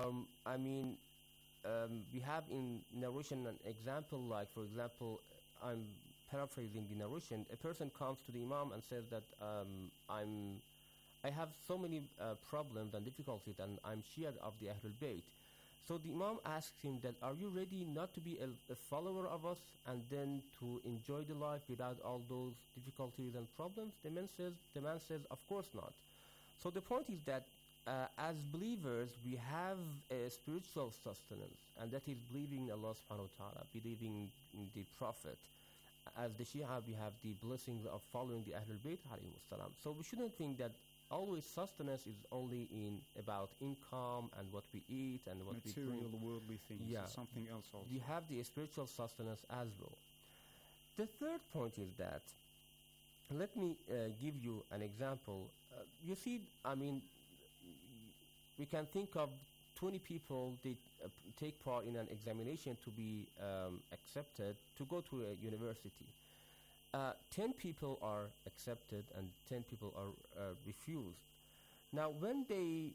We have in narration an example, like, for example, I'm paraphrasing the narration. A person comes to the Imam and says that I have so many problems and difficulties, and I'm Shia of the Ahlul Bayt. So the Imam asks him that, are you ready not to be a follower of us and then to enjoy the life without all those difficulties and problems? The man says, of course not. So the point is that as believers, we have a spiritual sustenance, and that is believing in Allah subhanahu wa ta'ala, believing in the Prophet. As the Shia, we have the blessings of following the Ahlul Bayt alayhimus salam. So we shouldn't think that always sustenance is only about income and what we eat and what we drink. Material, worldly things. Yeah. Something else also. We have the spiritual sustenance as well. The third point is that, let me give you an example. You see, we can think of 20 people, they take part in an examination to be accepted to go to a university. 10 people are accepted and 10 people are refused. Now, when they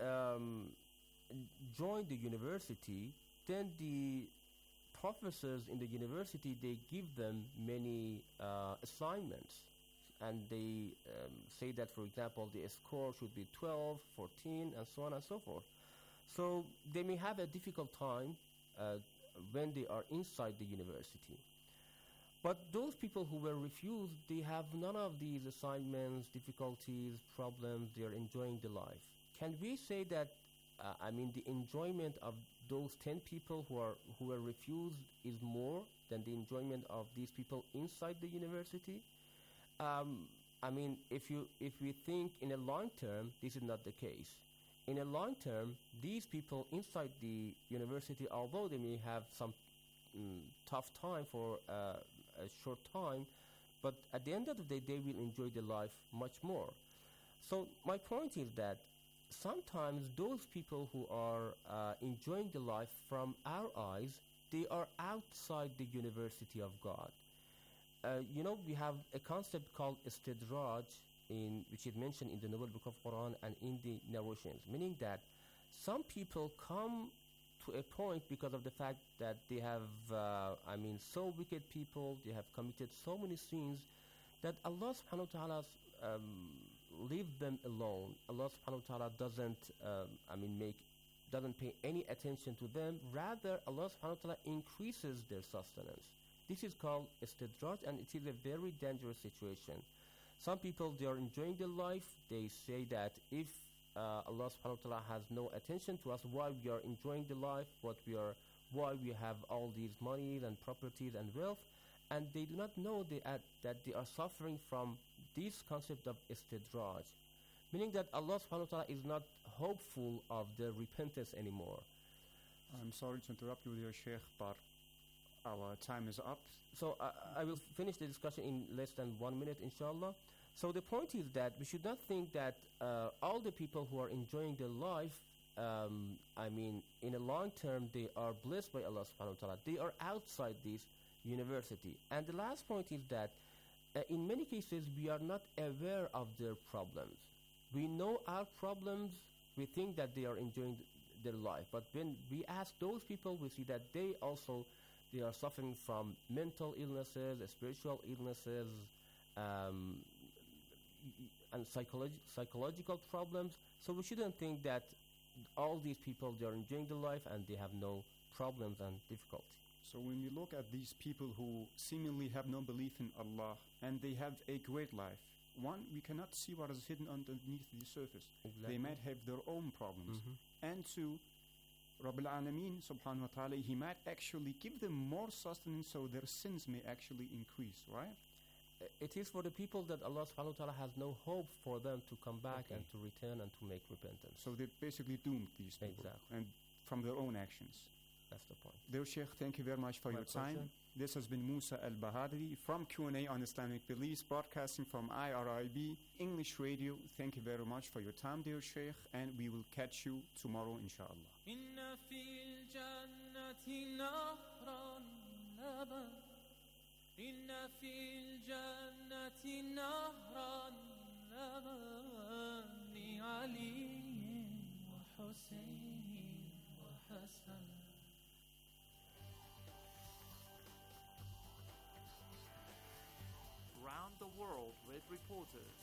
join the university, then the professors in the university, they give them many assignments. And they say that, for example, the score should be 12, 14, and so on and so forth. So they may have a difficult time when they are inside the university. But those people who were refused, they have none of these assignments, difficulties, problems. They are enjoying the life. Can we say that, the enjoyment of those 10 people who were refused is more than the enjoyment of these people inside the university? If we think in a long term, this is not the case. In a long term, these people inside the university, although they may have some tough time for a short time, but at the end of the day, they will enjoy the life much more. So my point is that sometimes those people who are enjoying the life from our eyes, they are outside the university of God. We have a concept called istidraj, which is mentioned in the Noble Book of Quran and in the narrations, meaning that some people come to a point because of the fact that they have, so wicked people, they have committed so many sins that Allah subhanahu wa ta'ala leave them alone. Allah subhanahu wa ta'ala doesn't pay any attention to them. Rather, Allah subhanahu wa ta'ala increases their sustenance. This is called istidraj, and it is a very dangerous situation. Some people, they are enjoying their life. They say that if Allah subhanahu wa ta'ala has no attention to us while we are enjoying the life, while we have all these monies and properties and wealth, and they do not know that they are suffering from this concept of istidraj, meaning that Allah subhanahu wa ta'ala is not hopeful of their repentance anymore. I'm sorry to interrupt you there, Sheikh, but our time is up. So I will finish the discussion in less than 1 minute, inshallah. So the point is that we should not think that all the people who are enjoying their life, in a long term, they are blessed by Allah subhanahu wa ta'ala. They are outside this university. And the last point is that in many cases, we are not aware of their problems. We know our problems. We think that they are enjoying their life. But when we ask those people, we see that they are suffering from mental illnesses, spiritual illnesses, and psychological problems. So we shouldn't think that all these people, they are enjoying the life and they have no problems and difficulty. So when you look at these people who seemingly have no belief in Allah and they have a great life, one, we cannot see what is hidden underneath the surface. Exactly. They might have their own problems. Mm-hmm. And two, Rabbil Alameen subhanahu wa ta'ala, he might actually give them more sustenance so their sins may actually increase, right? It is for the people that Allah subhanahu wa ta'ala has no hope for them to come back and to return and to make repentance. So they're basically doomed, these people. Exactly. And from their own actions. That's the point. Dear Sheikh, thank you very much for your time. This has been Musa Al-Bahadri from Q&A on Islamic Beliefs, broadcasting from IRIB English Radio. Thank you very much for your time, dear Sheikh, and we will catch you tomorrow, inshallah. إن في الجنة نهرا لبن لعلي وحسين السماء. Round the world with reporters.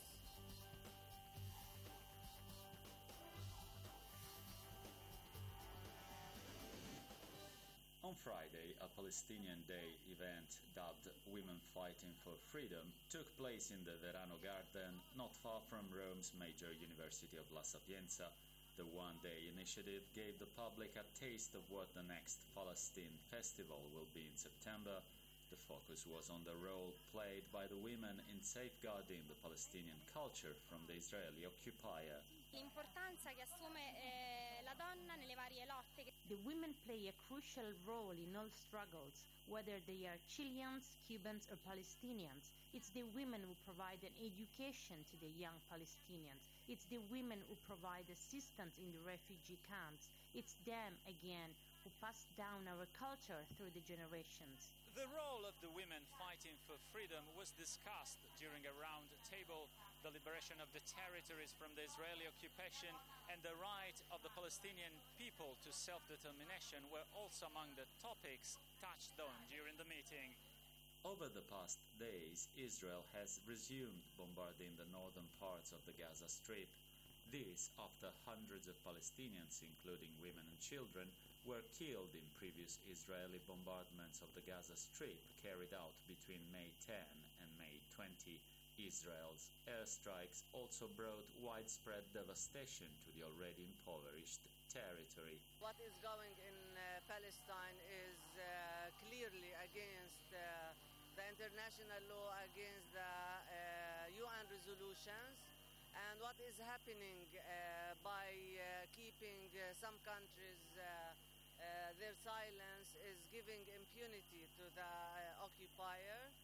On Friday, a Palestinian Day event dubbed Women Fighting for Freedom took place in the Verano Garden, not far from Rome's major university of La Sapienza. The one-day initiative gave the public a taste of what the next Palestine Festival will be in September. The focus was on the role played by the women in safeguarding the Palestinian culture from the Israeli occupier. L'importanza che assume la donna nelle varie lotte. The women play a crucial role in all struggles, whether they are Chileans, Cubans, or Palestinians. It's the women who provide an education to the young Palestinians. It's the women who provide assistance in the refugee camps. It's them, again, who pass down our culture through the generations. The role of the women fighting for freedom was discussed during a round table. The liberation of the territories from the Israeli occupation and the right of the Palestinian people to self-determination were also among the topics touched on during the meeting. Over the past days, Israel has resumed bombarding the northern parts of the Gaza Strip. This after hundreds of Palestinians, including women and children, were killed in previous Israeli bombardments of the Gaza Strip carried out between May 10 and May 20. Israel's airstrikes also brought widespread devastation to the already impoverished territory. What is going in Palestine is clearly against the international law, against the UN resolutions. And what is happening by keeping some countries their silence is giving impunity to the occupier.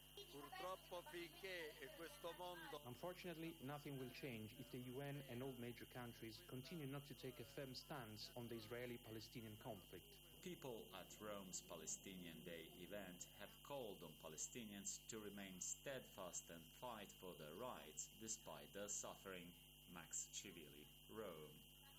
Unfortunately, nothing will change if the UN and all major countries continue not to take a firm stance on the Israeli-Palestinian conflict. People at Rome's Palestinian Day event have called on Palestinians to remain steadfast and fight for their rights despite their suffering. Max Civili, Rome.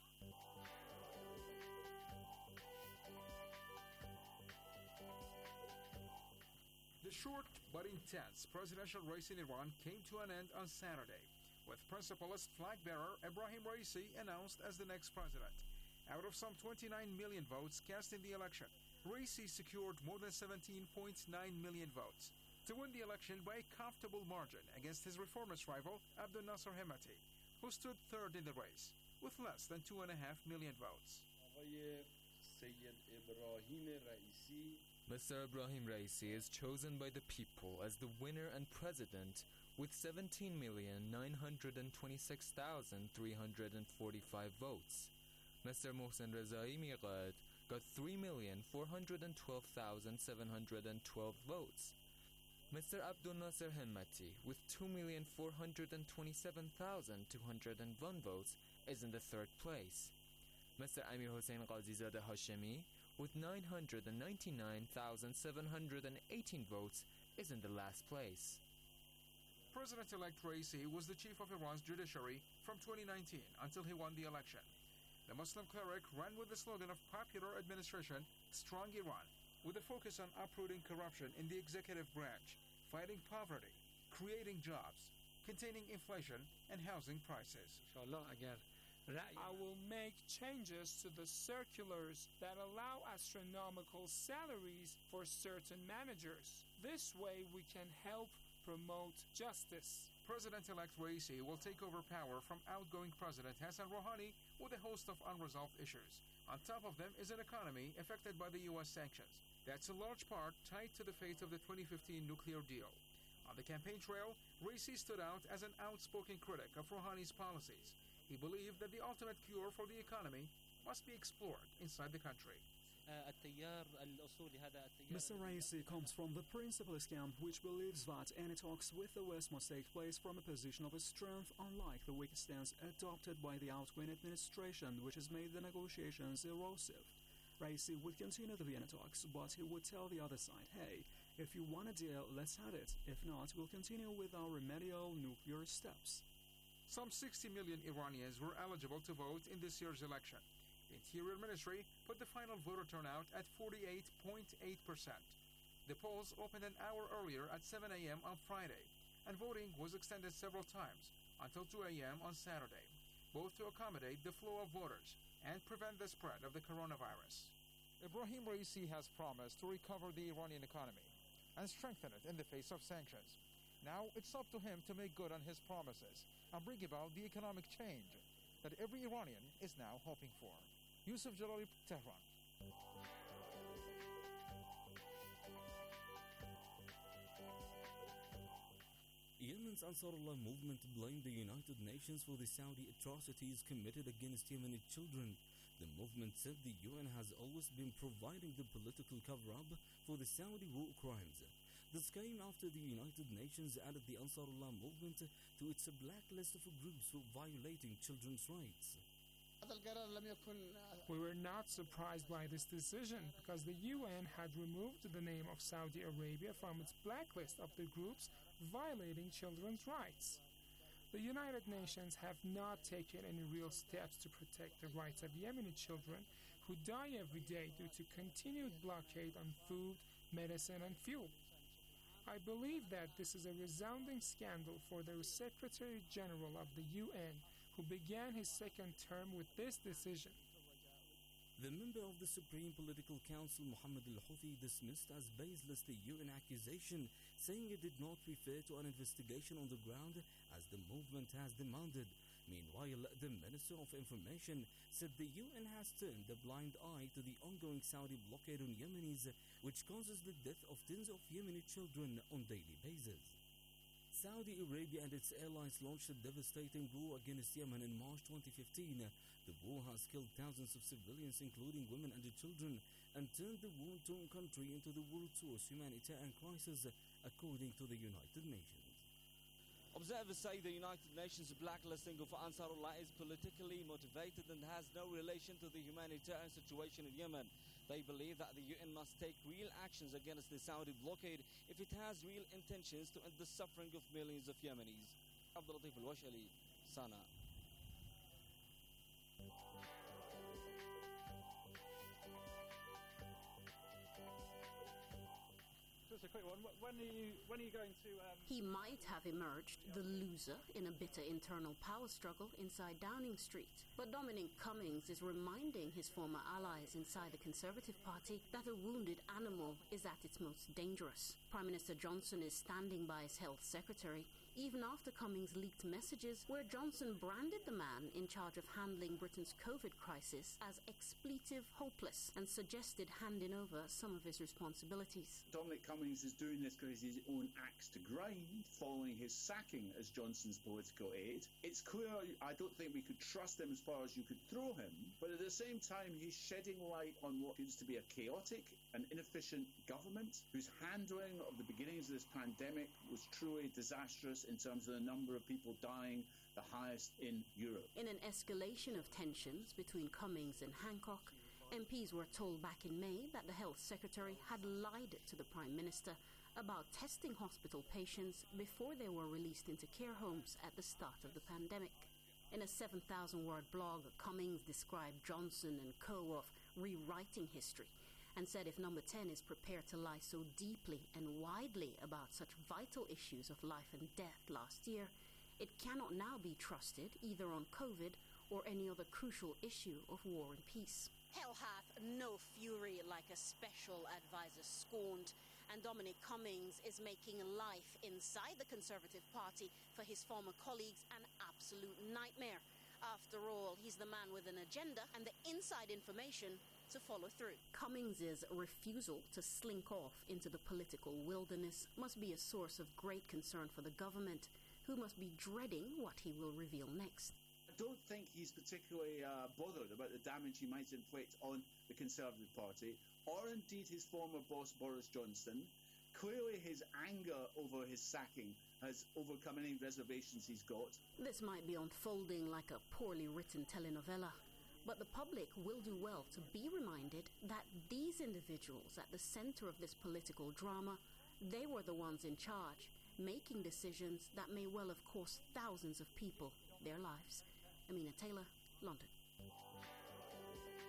The short but intense presidential race in Iran came to an end on Saturday, with principalist flag-bearer Ebrahim Raisi announced as the next president. Out of some 29 million votes cast in the election, Raisi secured more than 17.9 million votes to win the election by a comfortable margin against his reformist rival Abdel Nasser Hemati, who stood third in the race with less than 2.5 million votes. Mr. Ebrahim Raisi is chosen by the people as the winner and president with 17,926,345 votes. Mr. Mohsen Rezai Miqdad got 3,412,712 votes. Mr. Abdel Nasser Hemati, with 2,427,201 votes, is in the third place. Mr. Amir Hossein Qazizadeh Hashemi, with 999,718 votes, is in the last place. President-elect Raisi was the chief of Iran's judiciary from 2019 until he won the election. The Muslim cleric ran with the slogan of popular administration, Strong Iran, with a focus on uprooting corruption in the executive branch, fighting poverty, creating jobs, containing inflation, and housing prices. I will make changes to the circulars that allow astronomical salaries for certain managers. This way we can help promote justice. President-elect Raisi will take over power from outgoing President Hassan Rouhani with a host of unresolved issues. On top of them is an economy affected by the U.S. sanctions. That's in large part tied to the fate of the 2015 nuclear deal. On the campaign trail, Raisi stood out as an outspoken critic of Rouhani's policies. He believed that the ultimate cure for the economy must be explored inside the country. Mr. Raisi comes from the principalist camp, which believes that any talks with the West must take place from a position of strength, unlike the weak stance adopted by the outgoing administration, which has made the negotiations erosive. Raisi would continue the Vienna talks, but he would tell the other side, hey, if you want a deal, let's have it. If not, we'll continue with our remedial nuclear steps. Some 60 million Iranians were eligible to vote in this year's election. The Interior Ministry put the final voter turnout at 48.8%. The polls opened an hour earlier at 7 a.m. on Friday, and voting was extended several times until 2 a.m. on Saturday, both to accommodate the flow of voters and prevent the spread of the coronavirus. Ebrahim Raisi has promised to recover the Iranian economy and strengthen it in the face of sanctions. Now it's up to him to make good on his promises and bring about the economic change that every Iranian is now hoping for. Yusuf Jalali, Tehran. Yemen's Ansarullah movement blamed the United Nations for the Saudi atrocities committed against Yemeni children. The movement said the UN has always been providing the political cover-up for the Saudi war crimes. This came after the United Nations added the Ansarullah movement to its blacklist of groups for violating children's rights. We were not surprised by this decision because the UN had removed the name of Saudi Arabia from its blacklist of the groups violating children's rights. The United Nations have not taken any real steps to protect the rights of Yemeni children who die every day due to continued blockade on food, medicine, and fuel. I believe that this is a resounding scandal for the Secretary General of the UN, who began his second term with this decision. The member of the Supreme Political Council, Mohammed al-Houthi, dismissed as baseless the UN accusation, saying it did not refer to an investigation on the ground as the movement has demanded. Meanwhile, the Minister of Information said the UN has turned a blind eye to the ongoing Saudi blockade on Yemenis, which causes the death of tens of Yemeni children on a daily basis. Saudi Arabia and its allies launched a devastating war against Yemen in March 2015. The war has killed thousands of civilians, including women and children, and turned the war-torn country into the world's worst humanitarian crisis, according to the United Nations. Observers say the United Nations blacklisting of Ansarullah is politically motivated and has no relation to the humanitarian situation in Yemen. They believe that the UN must take real actions against the Saudi blockade if it has real intentions to end the suffering of millions of Yemenis. Abdul Latif Al-Washali, Sana. Just a quick one. When are you going to... He might have emerged the loser in a bitter internal power struggle inside Downing Street. But Dominic Cummings is reminding his former allies inside the Conservative Party that a wounded animal is at its most dangerous. Prime Minister Johnson is standing by his health secretary, even after Cummings leaked messages where Johnson branded the man in charge of handling Britain's COVID crisis as expletive hopeless and suggested handing over some of his responsibilities. Dominic Cummings is doing this because he's his own axe to grind following his sacking as Johnson's political aide. It's clear I don't think we could trust him as far as you could throw him, but at the same time he's shedding light on what seems to be a chaotic and inefficient government whose handling of the beginnings of this pandemic was truly disastrous in terms of the number of people dying, the highest in Europe. In an escalation of tensions between Cummings and Hancock, MPs were told back in May that the Health Secretary had lied to the Prime Minister about testing hospital patients before they were released into care homes at the start of the pandemic. In a 7,000-word blog, Cummings described Johnson and co. of rewriting history and said if Number 10 is prepared to lie so deeply and widely about such vital issues of life and death last year, it cannot now be trusted either on COVID or any other crucial issue of war and peace. Hell hath no fury like a special advisor scorned, and Dominic Cummings is making life inside the Conservative Party for his former colleagues an absolute nightmare. After all, he's the man with an agenda and the inside information to follow through. Cummings' refusal to slink off into the political wilderness must be a source of great concern for the government, who must be dreading what he will reveal next. I don't think he's particularly bothered about the damage he might inflict on the Conservative Party, or indeed his former boss Boris Johnson. Clearly his anger over his sacking has overcome any reservations he's got. This might be unfolding like a poorly written telenovela, but the public will do well to be reminded that these individuals at the center of this political drama, they were the ones in charge, making decisions that may well have cost thousands of people their lives. Amina Taylor, London.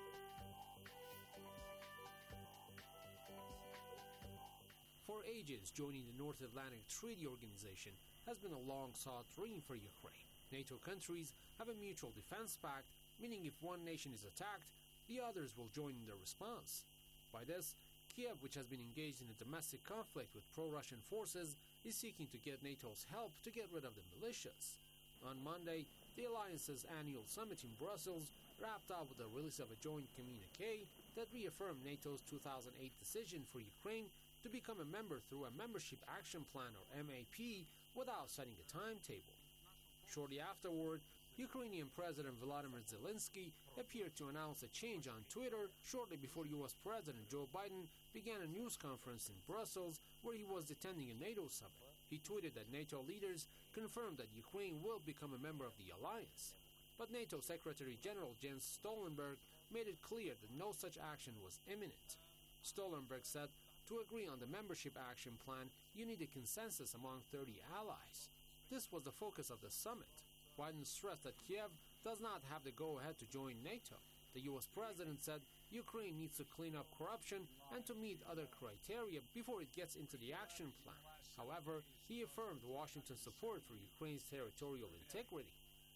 ages, joining the North Atlantic Treaty Organization has been a long-sought dream for Ukraine. NATO countries have a mutual defense pact, meaning if one nation is attacked, the others will join in the response. By this, Kiev, which has been engaged in a domestic conflict with pro-Russian forces, is seeking to get NATO's help to get rid of the militias. On Monday, the alliance's annual summit in Brussels wrapped up with the release of a joint communique that reaffirmed NATO's 2008 decision for Ukraine to become a member through a Membership Action Plan, or MAP, without setting a timetable. Shortly afterward, Ukrainian President Volodymyr Zelensky appeared to announce a change on Twitter shortly before U.S. President Joe Biden began a news conference in Brussels where he was attending a NATO summit. He tweeted that NATO leaders confirmed that Ukraine will become a member of the alliance. But NATO Secretary General Jens Stoltenberg made it clear that no such action was imminent. Stoltenberg said, to agree on the Membership Action Plan, you need a consensus among 30 allies. This was the focus of the summit. Biden stressed that Kiev does not have the go-ahead to join NATO. The U.S. president said Ukraine needs to clean up corruption and to meet other criteria before it gets into the action plan. However, he affirmed Washington's support for Ukraine's territorial integrity.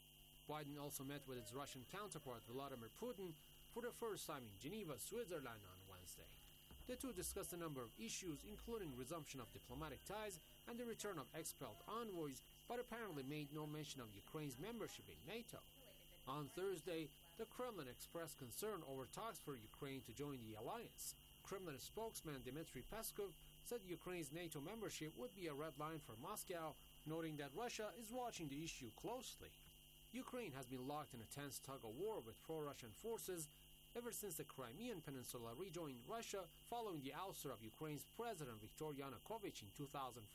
Biden also met with his Russian counterpart Vladimir Putin for the first time in Geneva, Switzerland on Wednesday. The two discussed a number of issues, including resumption of diplomatic ties and the return of expelled envoys, but apparently made no mention of Ukraine's membership in NATO. On Thursday, the Kremlin expressed concern over talks for Ukraine to join the alliance. Kremlin spokesman Dmitry Peskov said Ukraine's NATO membership would be a red line for Moscow, noting that Russia is watching the issue closely. Ukraine has been locked in a tense tug-of-war with pro-Russian forces ever since the Crimean Peninsula rejoined Russia following the ouster of Ukraine's President Viktor Yanukovych in 2014.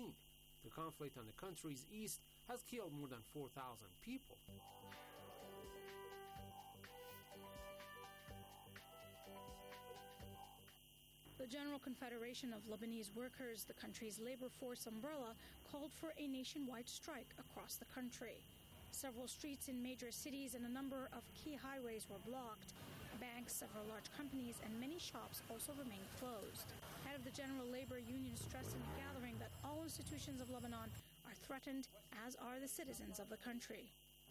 The conflict on the country's east has killed more than 4,000 people. The General Confederation of Lebanese Workers, the country's labor force umbrella, called for a nationwide strike across the country. Several streets in major cities and a number of key highways were blocked. Banks, several large companies, and many shops also remain closed. Head of the General Labor Union stressed in the gathering that all institutions of Lebanon are threatened, as are the citizens of the country.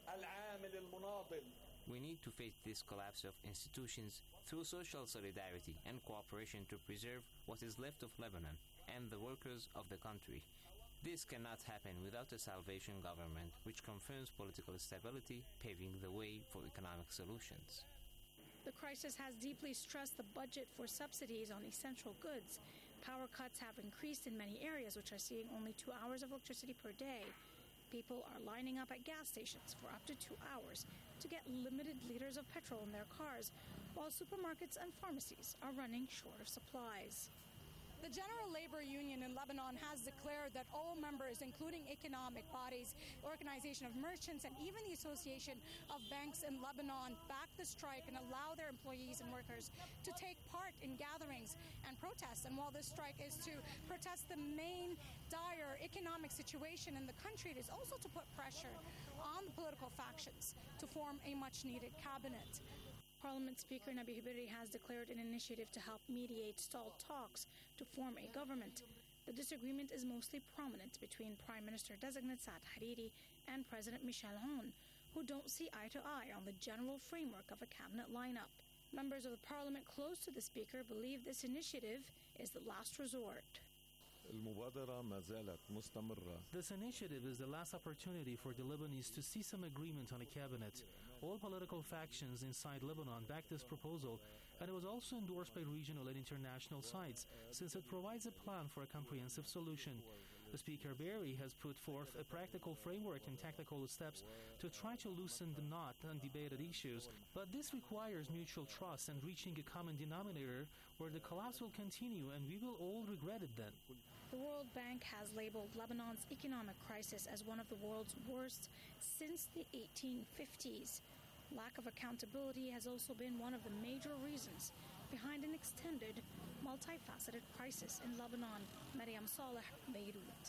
We need to face this collapse of institutions through social solidarity and cooperation to preserve what is left of Lebanon and the workers of the country. This cannot happen without a salvation government which confirms political stability, paving the way for economic solutions. The crisis has deeply stressed the budget for subsidies on essential goods. Power cuts have increased in many areas, which are seeing only 2 hours of electricity per day. People are lining up at gas stations for up to 2 hours to get limited liters of petrol in their cars, while supermarkets and pharmacies are running short of supplies. The General Labor Union in Lebanon has declared that all members, including economic bodies, Organization of Merchants, and even the Association of Banks in Lebanon, back the strike and allow their employees and workers to take part in gatherings and protests. And while this strike is to protest the main dire economic situation in the country, it is also to put pressure on the political factions to form a much-needed cabinet. Parliament Speaker Nabi Hibiri has declared an initiative to help mediate stalled talks to form a government. The disagreement is mostly prominent between Prime Minister-designate Saad Hariri and President Michel Aoun, who don't see eye to eye on the general framework of a cabinet lineup. Members of the parliament close to the speaker believe this initiative is the last resort. This initiative is the last opportunity for the Lebanese to see some agreement on a cabinet. All political factions inside Lebanon backed this proposal, and it was also endorsed by regional and international sides, since it provides a plan for a comprehensive solution. Speaker Berry has put forth a practical framework and tactical steps to try to loosen the knot on debated issues, but this requires mutual trust and reaching a common denominator where the collapse will continue and we will all regret it then. The World Bank has labeled Lebanon's economic crisis as one of the world's worst since the 1850s. Lack of accountability has also been one of the major reasons behind an extended, multifaceted crisis in Lebanon. Mariam Saleh, Beirut.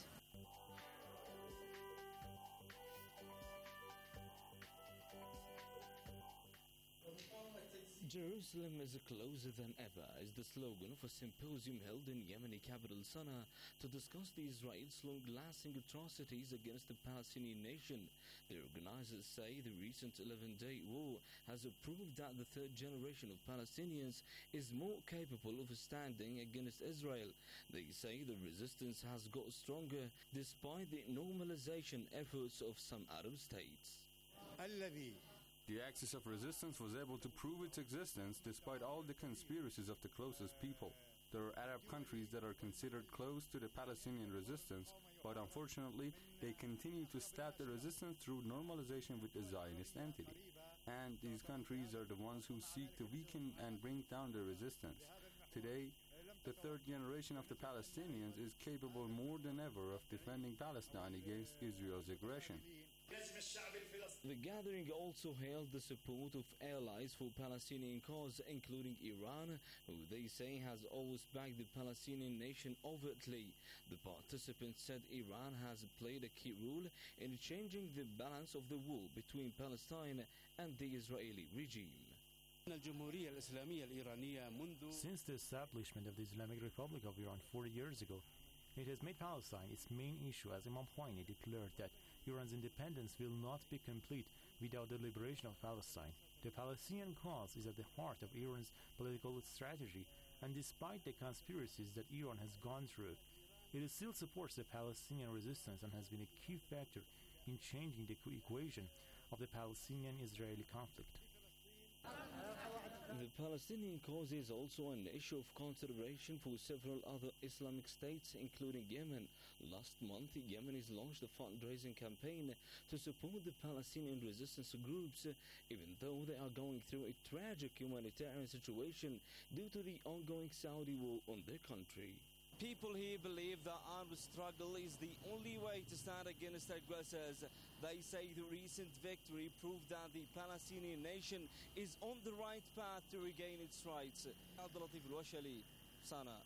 Jerusalem is closer than ever is the slogan of a symposium held in Yemeni capital Sana'a to discuss the Israel's long-lasting atrocities against the Palestinian nation. The organizers say the recent 11-day war has proved that the third generation of Palestinians is more capable of standing against Israel. They say the resistance has got stronger despite the normalization efforts of some Arab states. The axis of resistance was able to prove its existence despite all the conspiracies of the closest people. There are Arab countries that are considered close to the Palestinian resistance, but unfortunately, they continue to stab the resistance through normalization with the Zionist entity. And these countries are the ones who seek to weaken and bring down the resistance. Today, the third generation of the Palestinians is capable more than ever of defending Palestine against Israel's aggression. The gathering also hailed the support of allies for Palestinian cause, including Iran, who they say has always backed the Palestinian nation overtly. The participants said Iran has played a key role in changing the balance of the war between Palestine and the Israeli regime. Since the establishment of the Islamic Republic of Iran 40 years ago, it has made Palestine its main issue, as Imam Khomeini declared that Iran's independence will not be complete without the liberation of Palestine. The Palestinian cause is at the heart of Iran's political strategy, and despite the conspiracies that Iran has gone through, it still supports the Palestinian resistance and has been a key factor in changing the equation of the Palestinian-Israeli conflict. The Palestinian cause is also an issue of consideration for several other Islamic states, including Yemen. Last month, Yemenis launched a fundraising campaign to support the Palestinian resistance groups, even though they are going through a tragic humanitarian situation due to the ongoing Saudi war on their country. People here believe that armed struggle is the only way to stand against aggressors. They say the recent victory proved that the Palestinian nation is on the right path to regain its rights. Abdulatif Al-Washali, Sana'a.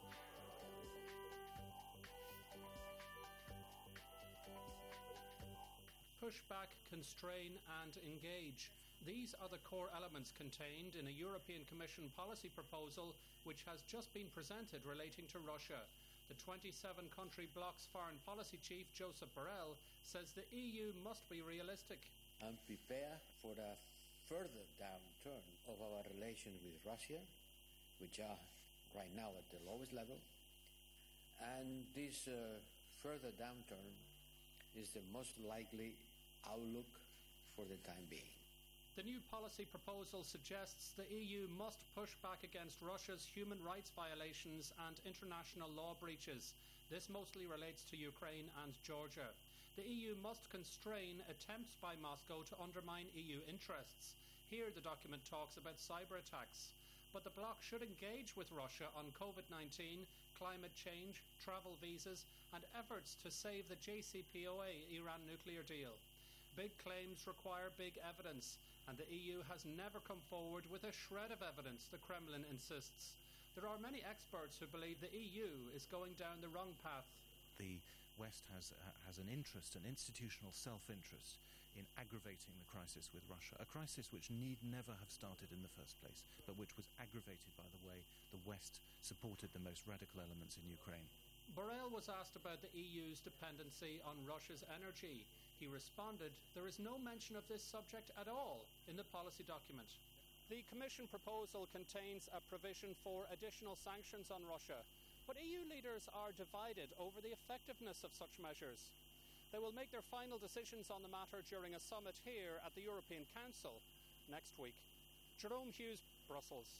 Push back, constrain and engage. These are the core elements contained in a European Commission policy proposal which has just been presented relating to Russia. The 27-country bloc's foreign policy chief, Josep Borrell, says the EU must be realistic and prepare for a further downturn of our relations with Russia, which are right now at the lowest level. And this further downturn is the most likely outlook for the time being. The new policy proposal suggests the EU must push back against Russia's human rights violations and international law breaches. This mostly relates to Ukraine and Georgia. The EU must constrain attempts by Moscow to undermine EU interests. Here the document talks about cyber attacks. But the bloc should engage with Russia on COVID-19, climate change, travel visas and efforts to save the JCPOA Iran nuclear deal. Big claims require big evidence, and the EU has never come forward with a shred of evidence, the Kremlin insists. There are many experts who believe the EU is going down the wrong path. The West has an interest, an institutional self-interest, in aggravating the crisis with Russia, a crisis which need never have started in the first place, but which was aggravated by the way the West supported the most radical elements in Ukraine. Borrell was asked about the EU's dependency on Russia's energy. He responded, "There is no mention of this subject at all in the policy document." The Commission proposal contains a provision for additional sanctions on Russia, but EU leaders are divided over the effectiveness of such measures. They will make their final decisions on the matter during a summit here at the European Council next week. Jerome Hughes, Brussels.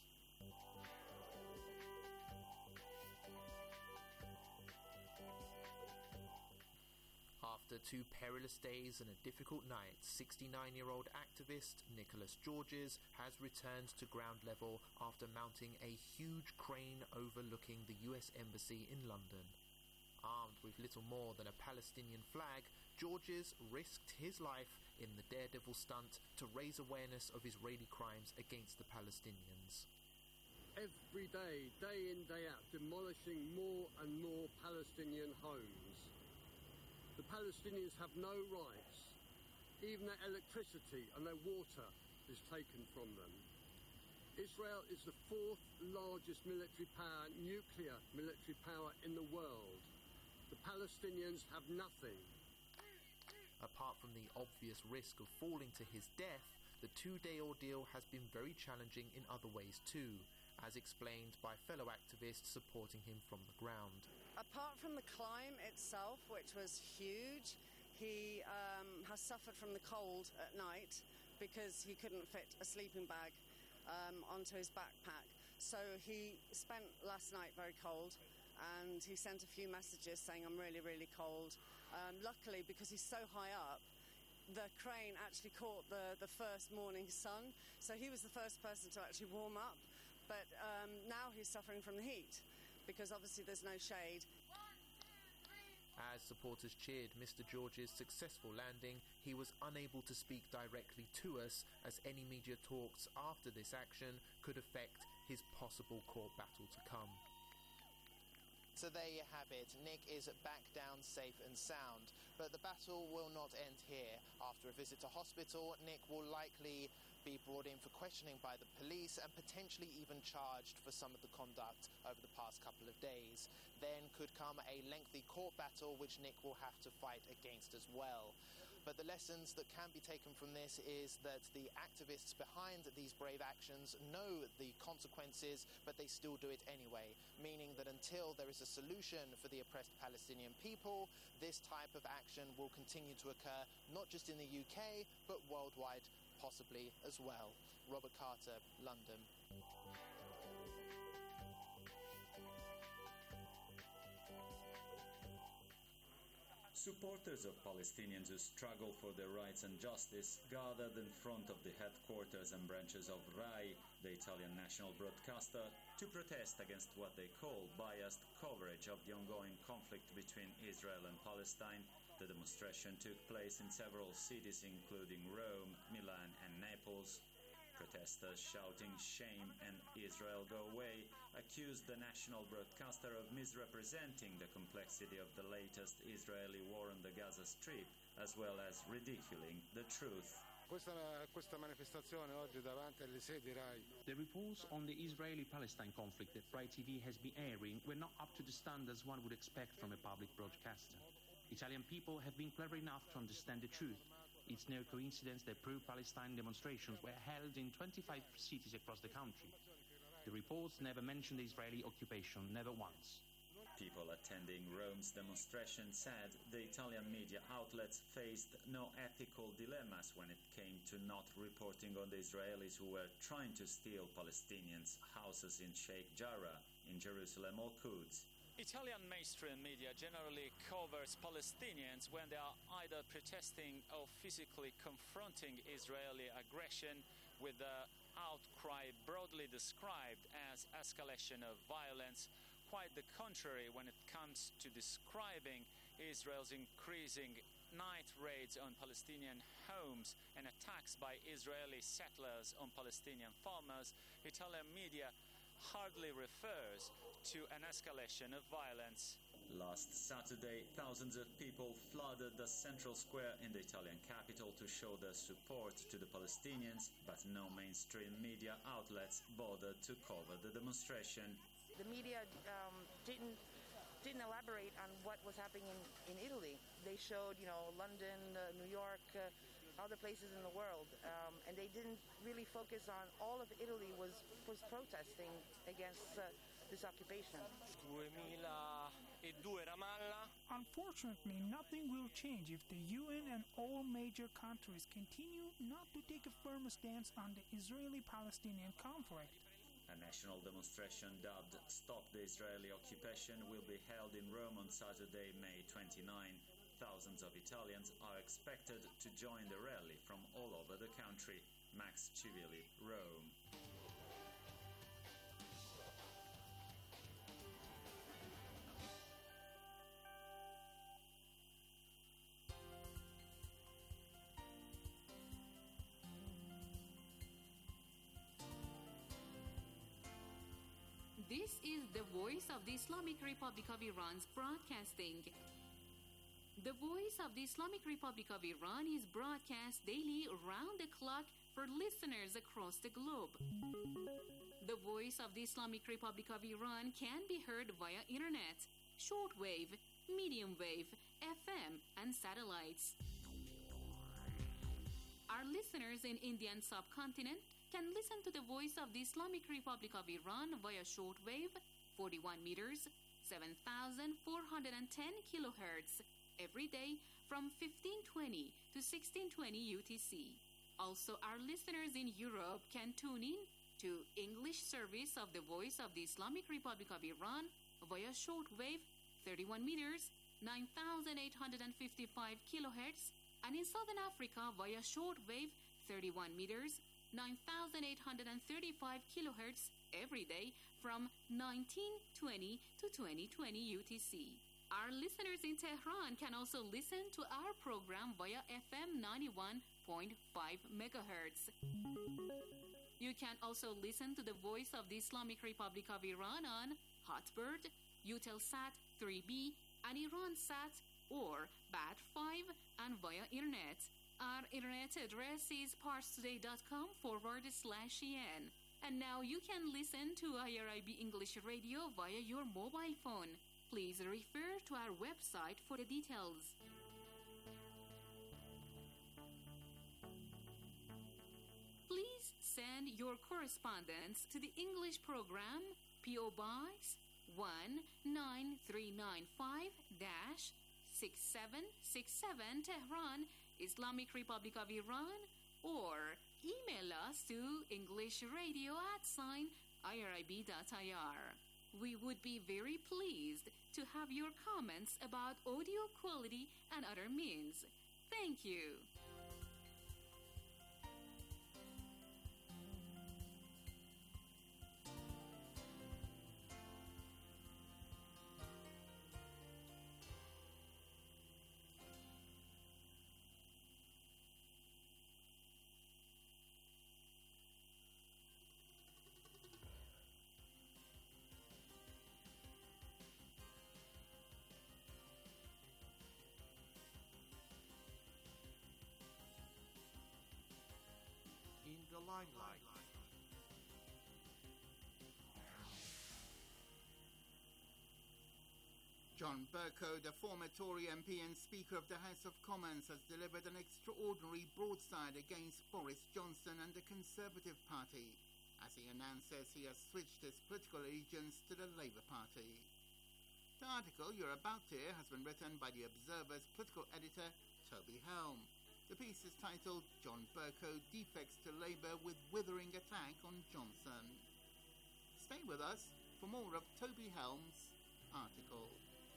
After 2 perilous days and a difficult night, 69-year-old activist Nicholas Georges has returned to ground level after mounting a huge crane overlooking the US Embassy in London. Armed with little more than a Palestinian flag, Georges risked his life in the daredevil stunt to raise awareness of Israeli crimes against the Palestinians. Every day, day in, day out, demolishing more and more Palestinian homes. The Palestinians have no rights. Even their electricity and their water is taken from them. Israel is the fourth largest military power, nuclear military power in the world. The Palestinians have nothing. Apart from the obvious risk of falling to his death, the two-day ordeal has been very challenging in other ways too, as explained by fellow activists supporting him from the ground. Apart from the climb itself, which was huge, he has suffered from the cold at night because he couldn't fit a sleeping bag onto his backpack. So he spent last night very cold, and he sent a few messages saying, I'm really, really cold. Luckily, because he's so high up, the crane actually caught the first morning sun, so he was the first person to actually warm up. But now he's suffering from the heat, because obviously there's no shade. As supporters cheered Mr. George's successful landing, he was unable to speak directly to us, as any media talks after this action could affect his possible court battle to come. So there you have it. Nick is back down safe and sound. But the battle will not end here. After a visit to hospital, Nick will likely be brought in for questioning by the police and potentially even charged for some of the conduct over the past couple of days. Then could come a lengthy court battle which Nick will have to fight against as well. But the lessons that can be taken from this is that the activists behind these brave actions know the consequences, but they still do it anyway, meaning that until there is a solution for the oppressed Palestinian people, this type of action will continue to occur, not just in the UK, but worldwide possibly as well. Robert Carter, London. Supporters of Palestinians who struggle for their rights and justice gathered in front of the headquarters and branches of RAI, the Italian national broadcaster, to protest against what they call biased coverage of the ongoing conflict between Israel and Palestine. The demonstration took place in several cities including Rome, Milan and Naples. Protesters shouting "Shame" and "Israel go away" accused the national broadcaster of misrepresenting the complexity of the latest Israeli war on the Gaza Strip, as well as ridiculing the truth. Questa manifestazione oggi davanti alle sedi RAI. The reports on the Israeli-Palestine conflict that RAI TV has been airing were not up to the standards one would expect from a public broadcaster. Italian people have been clever enough to understand the truth. It's no coincidence that pro-Palestine demonstrations were held in 25 cities across the country. The reports never mentioned the Israeli occupation, never once. People attending Rome's demonstration said the Italian media outlets faced no ethical dilemmas when it came to not reporting on the Israelis who were trying to steal Palestinians' houses in Sheikh Jarrah, in Jerusalem or Quds. Italian mainstream media generally covers Palestinians when they are either protesting or physically confronting Israeli aggression, with the outcry broadly described as escalation of violence. Quite the contrary when it comes to describing Israel's increasing night raids on Palestinian homes and attacks by Israeli settlers on Palestinian farmers. Italian media hardly refers to an escalation of violence. Last Saturday, thousands of people flooded the central square in the Italian capital to show their support to the Palestinians, but no mainstream media outlets bothered to cover the demonstration. The media didn't elaborate on what was happening in Italy. They showed, London, New York, other places in the world, and they didn't really focus on all of Italy was protesting against this occupation. Unfortunately, nothing will change if the UN and all major countries continue not to take a firm stance on the Israeli-Palestinian conflict. A national demonstration dubbed "Stop the Israeli Occupation" will be held in Rome on Saturday, May 29. Thousands of Italians are expected to join the rally from all over the country. Max Civilli, Rome. This is the Voice of the Islamic Republic of Iran's broadcasting. The Voice of the Islamic Republic of Iran is broadcast daily around the clock for listeners across the globe. The Voice of the Islamic Republic of Iran can be heard via internet, shortwave, medium wave, FM, and satellites. Our listeners in Indian subcontinent can listen to the Voice of the Islamic Republic of Iran via shortwave, 41 meters, 7,410 kilohertz, every day from 1520 to 1620 UTC. Also, our listeners in Europe can tune in to English service of the Voice of the Islamic Republic of Iran via shortwave, 31 meters, 9,855 kilohertz, and in Southern Africa via shortwave, 31 meters, 9,835 kilohertz every day from 1920 to 2020 UTC. Our listeners in Tehran can also listen to our program via FM 91.5 megahertz. You can also listen to the Voice of the Islamic Republic of Iran on Hotbird, Eutelsat 3B, and Iransat or BAT5 and via internet. Our internet address is parstoday.com/en. And now you can listen to IRIB English Radio via your mobile phone. Please refer to our website for the details. Please send your correspondence to the English program, P.O. Box 19395-6767 Tehran, Islamic Republic of Iran, or email us to englishradio@irib.ir. We would be very pleased to have your comments about audio quality and other means. Thank you. In the limelight. John Bercow, the former Tory MP and Speaker of the House of Commons, has delivered an extraordinary broadside against Boris Johnson and the Conservative Party, as he announces he has switched his political allegiance to the Labour Party. The article you're about to hear has been written by The Observer's political editor, Toby Helm. The piece is titled John Bercow Defects to Labour with Withering Attack on Johnson. Stay with us for more of Toby Helm's article.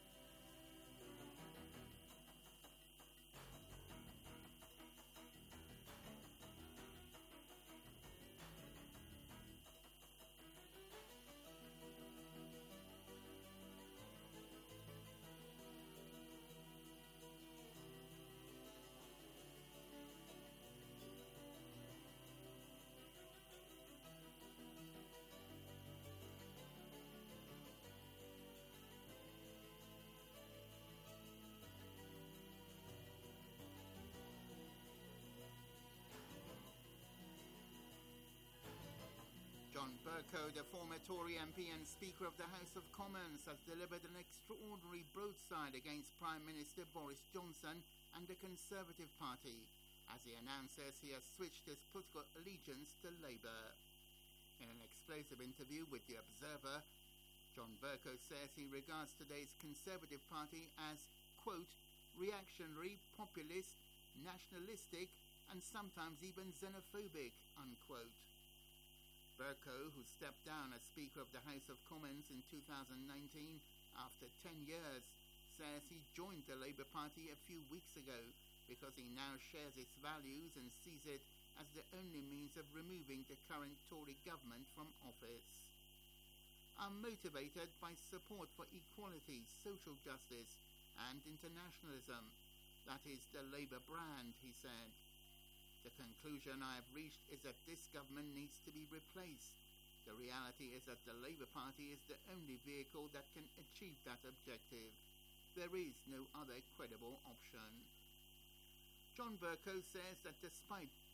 John Bercow, the former Tory MP and Speaker of the House of Commons, has delivered an extraordinary broadside against Prime Minister Boris Johnson and the Conservative Party, as he announces he has switched his political allegiance to Labour. In an explosive interview with The Observer, John Bercow says he regards today's Conservative Party as, quote, reactionary, populist, nationalistic, and sometimes even xenophobic, unquote. Bercow, who stepped down as Speaker of the House of Commons in 2019 after 10 years, says he joined the Labour Party a few weeks ago because he now shares its values and sees it as the only means of removing the current Tory government from office. I'm motivated by support for equality, social justice, and internationalism. That is the Labour brand, he said. The conclusion I have reached is that this government needs to be replaced. The reality is that the Labour Party is the only vehicle that can achieve that objective. There is no other credible option. John Bercow says that despite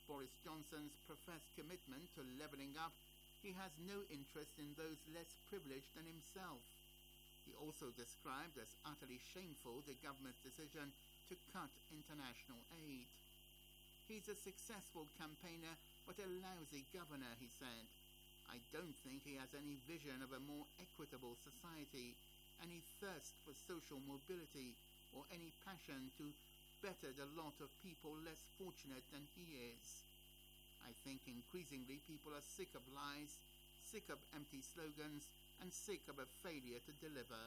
Boris Johnson's professed commitment to levelling up, he has no interest in those less privileged than himself. He also described as utterly shameful the government's decision to cut international aid. He's a successful campaigner, but a lousy governor, he said. I don't think he has any vision of a more equitable society, any thirst for social mobility, or any passion to better the lot of people less fortunate than he is. I think increasingly people are sick of lies, sick of empty slogans, and sick of a failure to deliver.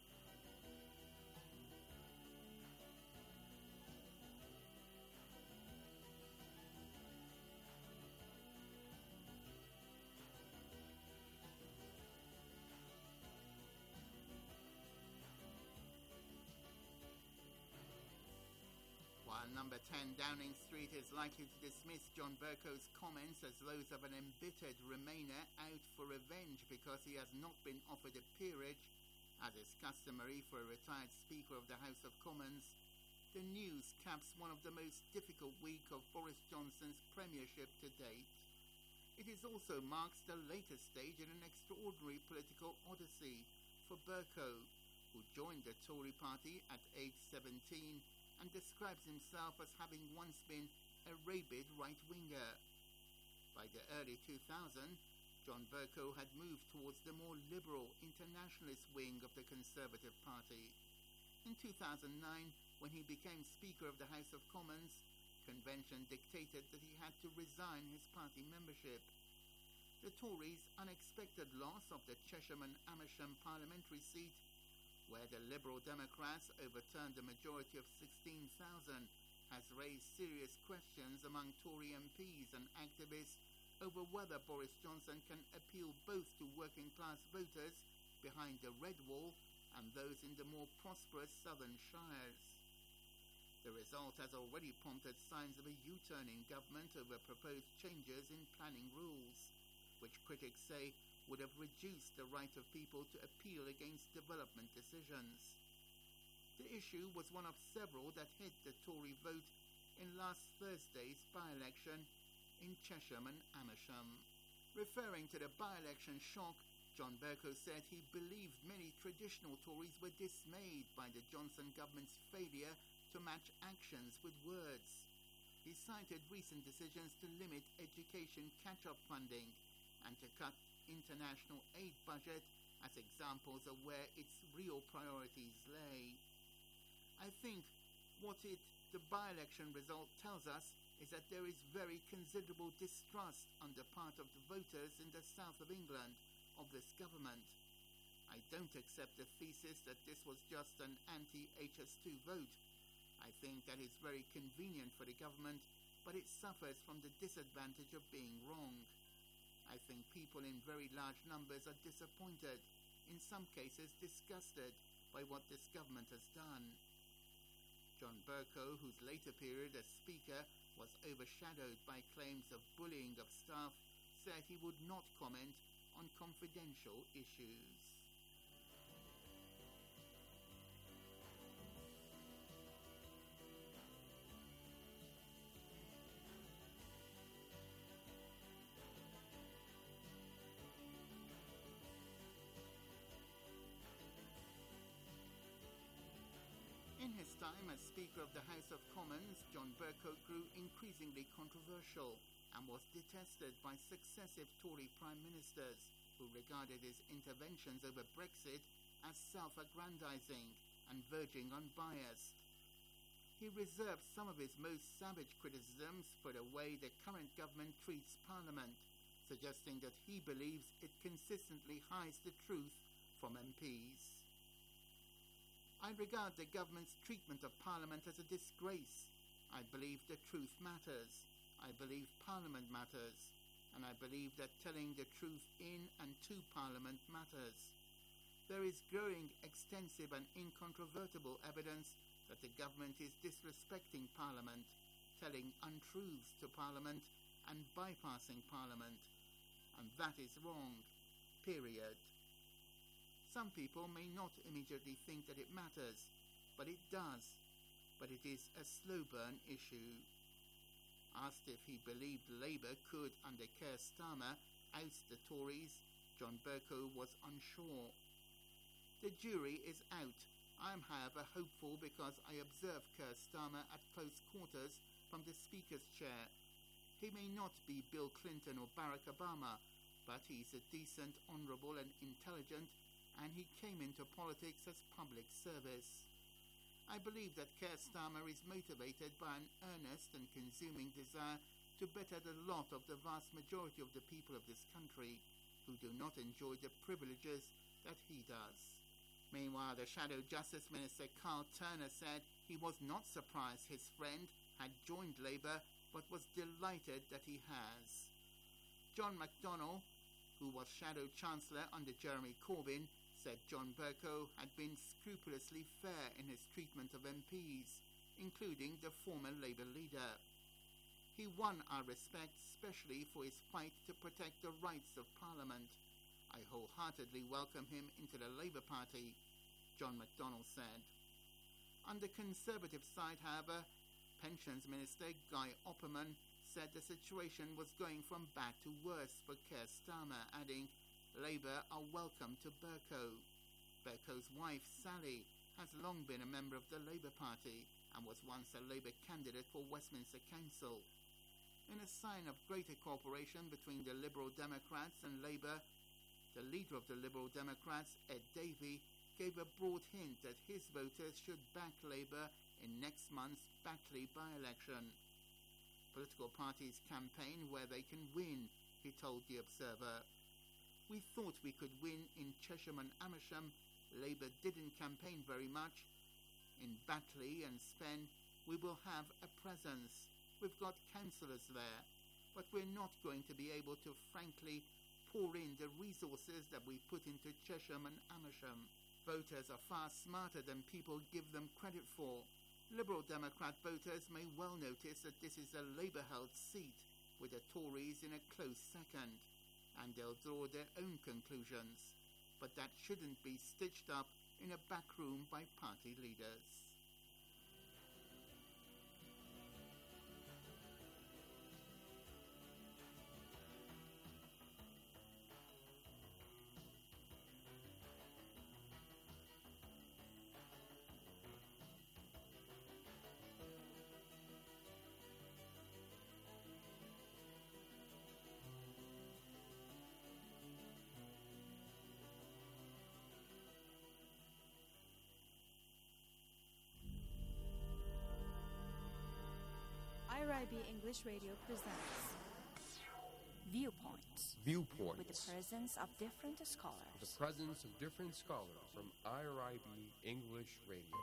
Number 10 Downing Street is likely to dismiss John Bercow's comments as those of an embittered Remainer out for revenge because he has not been offered a peerage, as is customary for a retired Speaker of the House of Commons. The news caps one of the most difficult weeks of Boris Johnson's premiership to date. It also marks the latest stage in an extraordinary political odyssey for Bercow, who joined the Tory party at age 17 and describes himself as having once been a rabid right-winger. By the early 2000s, John Bercow had moved towards the more liberal internationalist wing of the Conservative Party. In 2009, when he became Speaker of the House of Commons, convention dictated that he had to resign his party membership. The Tories' unexpected loss of the Chesham and Amersham parliamentary seat, where the Liberal Democrats overturned a majority of 16,000, has raised serious questions among Tory MPs and activists over whether Boris Johnson can appeal both to working-class voters behind the Red Wall and those in the more prosperous southern shires. The result has already prompted signs of a U-turn in government over proposed changes in planning rules, which critics say would have reduced the right of people to appeal against development decisions. The issue was one of several that hit the Tory vote in last Thursday's by-election in Chesham and Amersham. Referring to the by-election shock, John Bercow said he believed many traditional Tories were dismayed by the Johnson government's failure to match actions with words. He cited recent decisions to limit education catch-up funding and to cut international aid budget as examples of where its real priorities lay. I think what the by-election result tells us is that there is very considerable distrust on the part of the voters in the south of England of this government. I don't accept the thesis that this was just an anti-HS2 vote. I think that is very convenient for the government, but it suffers from the disadvantage of being wrong. I think people in very large numbers are disappointed, in some cases disgusted, by what this government has done. John Bercow, whose later period as Speaker was overshadowed by claims of bullying of staff, said he would not comment on confidential issues. In his time as Speaker of the House of Commons, John Bercow grew increasingly controversial and was detested by successive Tory Prime Ministers who regarded his interventions over Brexit as self-aggrandizing and verging on bias. He reserved some of his most savage criticisms for the way the current government treats Parliament, suggesting that he believes it consistently hides the truth from MPs. I regard the government's treatment of Parliament as a disgrace. I believe the truth matters. I believe Parliament matters. And I believe that telling the truth in and to Parliament matters. There is growing, extensive and incontrovertible evidence that the government is disrespecting Parliament, telling untruths to Parliament and bypassing Parliament. And that is wrong. Period. Some people may not immediately think that it matters, but it does. But it is a slow burn issue. Asked if he believed Labour could, under Keir Starmer, oust the Tories, John Bercow was unsure. The jury is out. I am, however, hopeful because I observed Keir Starmer at close quarters from the Speaker's chair. He may not be Bill Clinton or Barack Obama, but he's a decent, honourable and intelligent, and he came into politics as public service. I believe that Keir Starmer is motivated by an earnest and consuming desire to better the lot of the vast majority of the people of this country, who do not enjoy the privileges that he does. Meanwhile, the Shadow Justice Minister Karl Turner said he was not surprised his friend had joined Labour, but was delighted that he has. John McDonnell, who was Shadow Chancellor under Jeremy Corbyn, said John Bercow had been scrupulously fair in his treatment of MPs, including the former Labour leader. He won our respect, especially for his fight to protect the rights of Parliament. I wholeheartedly welcome him into the Labour Party, John McDonnell said. On the Conservative side, however, Pensions Minister Guy Opperman said the situation was going from bad to worse for Keir Starmer, adding, Labour are welcome to Bercow. Bercow's wife, Sally, has long been a member of the Labour Party and was once a Labour candidate for Westminster Council. In a sign of greater cooperation between the Liberal Democrats and Labour, the leader of the Liberal Democrats, Ed Davey, gave a broad hint that his voters should back Labour in next month's Batley by-election. Political parties campaign where they can win, he told The Observer. We thought we could win in Chesham and Amersham. Labour didn't campaign very much. In Batley and Spen, we will have a presence. We've got councillors there, but we're not going to be able to frankly pour in the resources that we put into Chesham and Amersham. Voters are far smarter than people give them credit for. Liberal Democrat voters may well notice that this is a Labour-held seat, with the Tories in a close second, and they'll draw their own conclusions. But that shouldn't be stitched up in a back room by party leaders. IRIB English Radio presents Viewpoints. Viewpoints. With the presence of different scholars. The presence of different scholars from IRIB English Radio.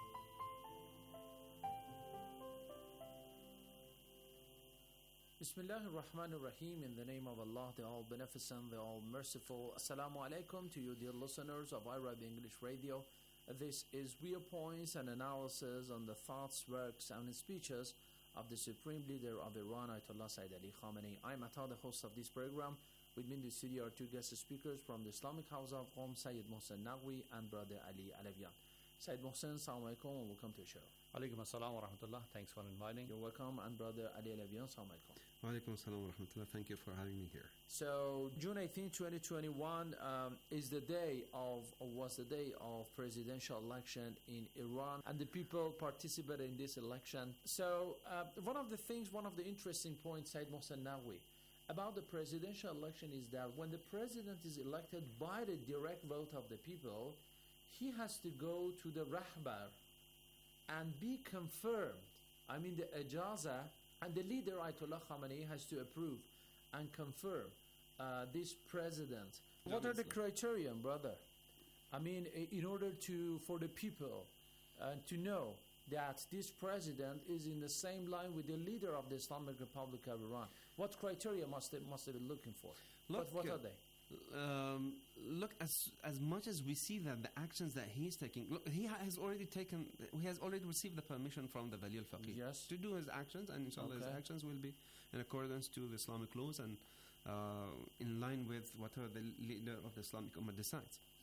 Bismillah ar-Rahman ar-Rahim, in the name of Allah, the All-Beneficent, the All-Merciful. Assalamu alaikum to you, dear listeners of IRIB English Radio. This is Viewpoints, an analysis on the thoughts, works, and speeches of the Supreme Leader of Iran, Ayatollah Sayyid Ali Khamenei. I'm Atta, the host of this program. With me in the studio are two guest speakers from the Islamic House of Qom, Sayyid Mohsen Naqvi and Brother Ali Alavian. Sayyid Mohsen, assalamu alaikum and welcome to the show. Alaikum assalam wa rahmatullah. Thanks for inviting. You're welcome. And Brother Ali Alavian, assalamu alaikum. Wa alaikum assalam wa rahmatullah. Thank you for having me here. So June 18, 2021 was the day of presidential election in Iran, and the people participated in this election. So one of the interesting points, Sayyid Mohsen Naqvi, about the presidential election is that when the president is elected by the direct vote of the people, he has to go to the Rahbar and be confirmed. I mean the Ijaza, and the leader Ayatollah Khamenei has to approve and confirm this president. What are the criteria, brother? I mean, in order for the people to know that this president is in the same line with the leader of the Islamic Republic of Iran, what criteria must they be looking for? What are they? Look, as much as we see that the actions that he is taking, look, he has already received the permission from the Wali al-Faqih to do his actions, and inshallah his actions will be in accordance to the Islamic laws and in line with whatever the leader of the Islamic Ummah decides.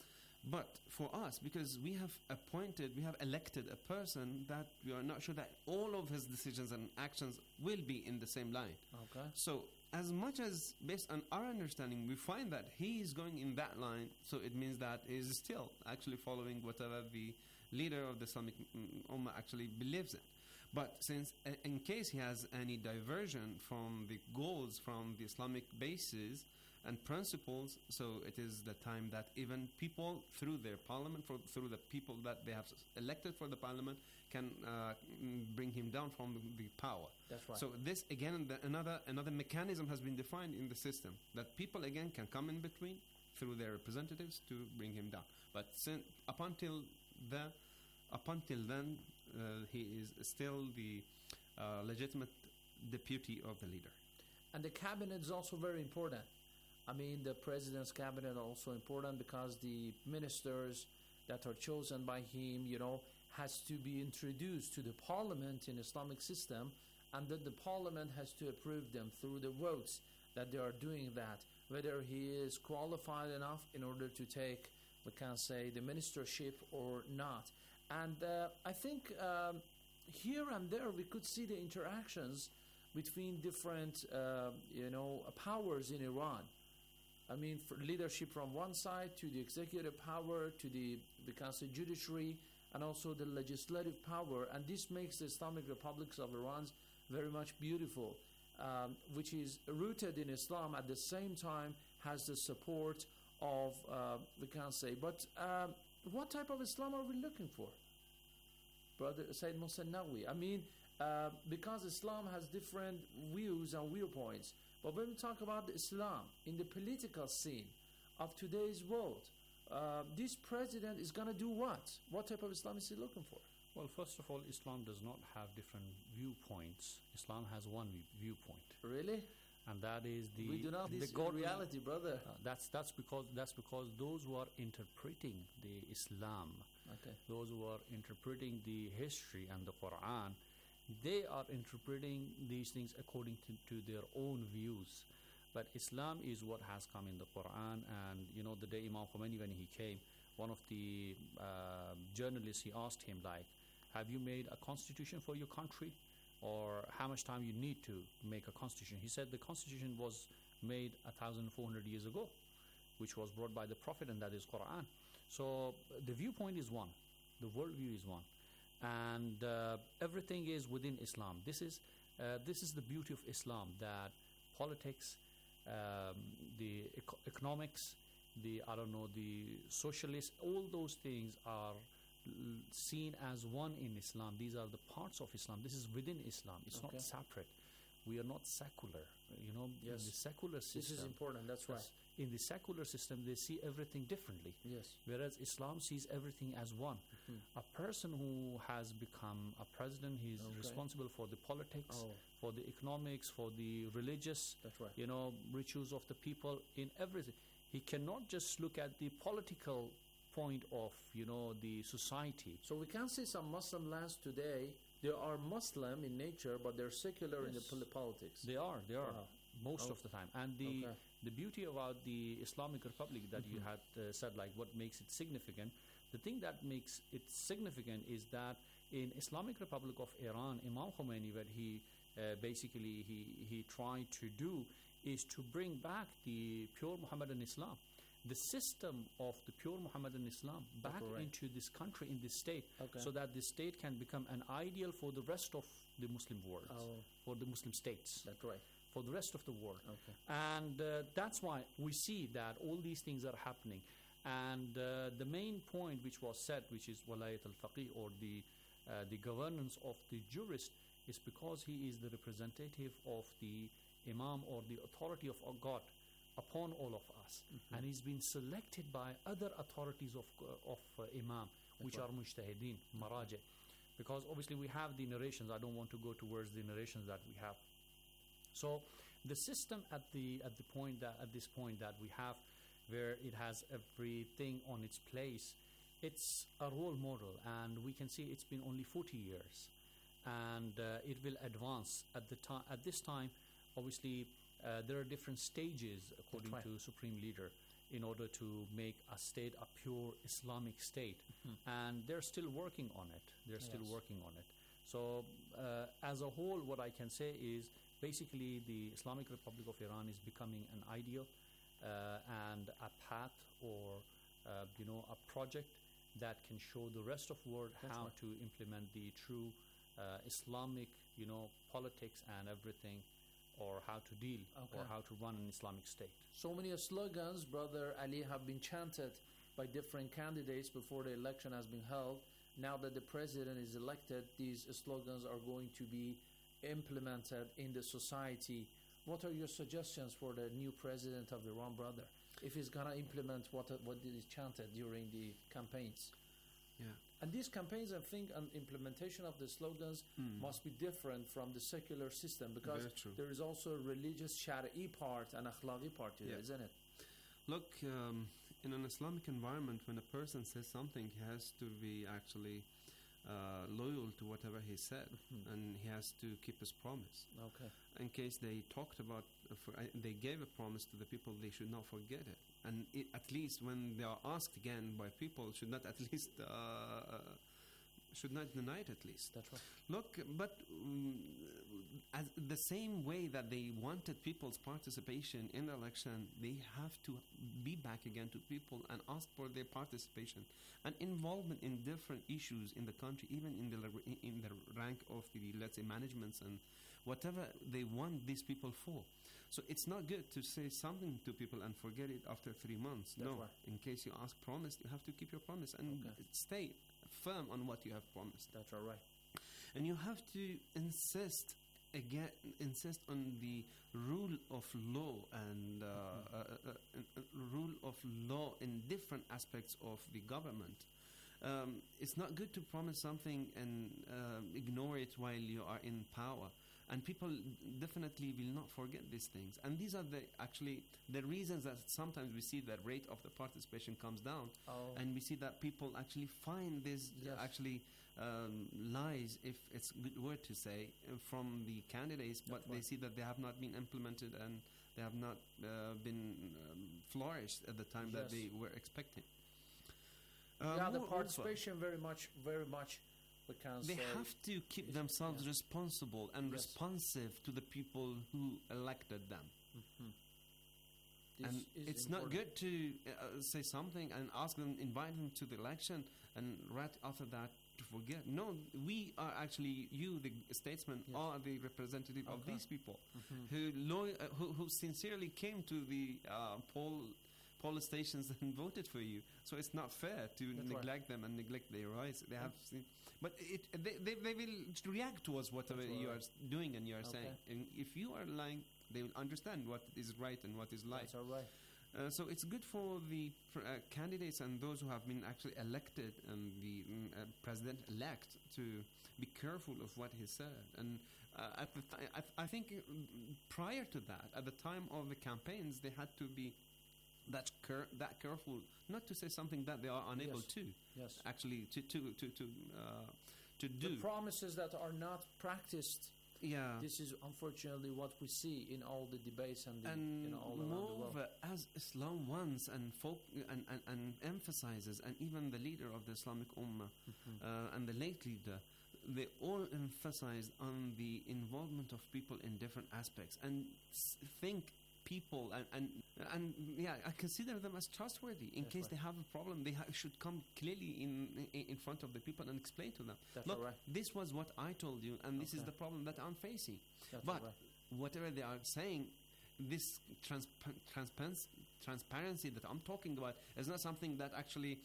But for us, because we have elected a person that we are not sure that all of his decisions and actions will be in the same line. Okay. So as much as, based on our understanding, we find that he is going in that line, so it means that he is still actually following whatever the leader of the Islamic Ummah actually believes in. But since, in case he has any diversion from the goals, from the Islamic bases and principles, so it is the time that even people through their parliament, through the people that they have elected for the parliament, can bring him down from the power. That's right. So this again, another mechanism has been defined in the system, that people again can come in between through their representatives to bring him down. But up until then, he is still the legitimate deputy of the leader. And the cabinet is also very important. I mean, the president's cabinet is also important because the ministers that are chosen by him, has to be introduced to the parliament in Islamic system, and then the parliament has to approve them through the votes that they are doing that, whether he is qualified enough in order to take, we can say, the ministership or not. And I think here and there we could see the interactions between different, powers in Iran. I mean, for leadership from one side to the executive power to the, we can say, judiciary, and also the legislative power. And this makes the Islamic Republics of Iran very much beautiful, which is rooted in Islam, at the same time has the support of, we can say. But what type of Islam are we looking for, Brother Sayyid Mohsen Naqvi? I mean, because Islam has different views and viewpoints. But when we talk about Islam in the political scene of today's world, this president is going to do what? What type of Islam is he looking for? Well, first of all, Islam does not have different viewpoints. Islam has one viewpoint. Really? And that is the... We do not the this reality, brother. That's because those who are interpreting the Islam, those who are interpreting the history and the Quran, they are interpreting these things according to their own views. But Islam is what has come in the Quran. And the day Imam Khomeini, when he came, one of the journalists, he asked him, like, have you made a constitution for your country, or how much time you need to make a constitution? He said the constitution was made 1,400 years ago, which was brought by the Prophet, and that is Quran. So the viewpoint is one, the worldview is one, and everything is within Islam. This is the beauty of Islam, that politics, the economics, the socialists, all those things are seen as one in Islam. These are the parts of Islam. This is within Islam. It's not separate. We are not secular. Yes. In the secular system. This is important. That's right. In the secular system, they see everything differently. Yes. Whereas Islam sees everything as one. A person who has become a president, he is responsible for the politics, for the economics, for the religious, rituals of the people, in everything. He cannot just look at the political point of, the society. So we can see some Muslim lands today, they are Muslim in nature, but they're secular in the politics. They are. Most of the time. And the beauty about the Islamic Republic that you had said, like, what makes it significant, the thing that makes it significant is that in Islamic Republic of Iran, Imam Khomeini, what he basically he tried to do is to bring back the pure Muhammadan Islam, the system of the pure Muhammadan Islam back into this country, in this state, so that the state can become an ideal for the rest of the Muslim world, for the Muslim states. That's right. For the rest of the world. And that's why we see that all these things are happening. And the main point which was said, which is Walayat al-Faqih, or the governance of the jurist, is because he is the representative of the Imam, or the authority of God upon all of us. And he's been selected by other authorities of Imam, which are Mujtahideen, Maraji. Because obviously we have the narrations. I don't want to go towards the narrations that we have. So the system at this point that we have, where it has everything on its place, it's a role model, and we can see it's been only 40 years, and it will advance at this time. Obviously, there are different stages according to Supreme Leader. in order to make a state a pure Islamic state. And they're still working on it. So as a whole, what I can say is basically the Islamic Republic of Iran is becoming an ideal and a path, or a project that can show the rest of the world how to implement the true Islamic politics and everything, or how to deal or how to run an Islamic state. So many slogans, Brother Ali, have been chanted by different candidates before the election has been held. Now that the president is elected, these slogans are going to be implemented in the society. What are your suggestions for the new president of Iran, brother, if he's going to implement what is chanted during the campaigns? Yeah. And these campaigns, I think, and implementation of the slogans must be different from the secular system, because there is also a religious shari'i part and akhlaqi part to it, isn't it? Look, in an Islamic environment, when a person says something, he has to be actually loyal to whatever he said, and he has to keep his promise. Okay. In case they talked about, they gave a promise to the people, they should not forget it. And at least when they are asked again by people, should not at least should not deny it at least. That's right. Look, but as the same way that they wanted people's participation in the election, they have to be back again to people and ask for their participation and involvement in different issues in the country, even in the rank of the, let's say, managements and whatever they want these people for. So it's not good to say something to people and forget it after 3 months. That's no, right. In case you ask promise, you have to keep your promise and stay firm on what you have promised. That's all right. And you have to insist on the rule of law and rule of law in different aspects of the government. It's not good to promise something and ignore it while you are in power. And people definitely will not forget these things. And these are the reasons that sometimes we see that rate of the participation comes down. And we see that people actually find these lies, if it's a good word to say, from the candidates, but they see that they have not been implemented and they have not been flourished at the time that they were expecting. The participation very much they have to keep themselves responsible and responsive to the people who elected them. And it's not good to say something and ask them, invite them to the election, and right after that to forget. No, we are actually, you, the statesmen, are the representative of these people who sincerely came to the poll stations and voted for you. So it's not fair to neglect them and neglect their rights. They have seen, but they will react towards whatever you are doing and you are saying. And if you are lying, they will understand what is right and what is lie. That's all right. So it's good for the candidates and those who have been actually elected and the president-elect to be careful of what he said. And at the I think prior to that, at the time of the campaigns, they had to be that careful not to say something that they are unable to actually to do. The promises that are not practiced. Yeah, this is unfortunately what we see in all the debates and all around the world. Moreover, as Islam wants and emphasizes, and even the leader of the Islamic Ummah and the late leader, they all emphasize on the involvement of people in different aspects and think people and I consider them as trustworthy. In case they have a problem, they should come clearly in front of the people and explain to them. Look, this was what I told you, and this is the problem that I'm facing. But whatever they are saying, this transparency that I'm talking about is not something that actually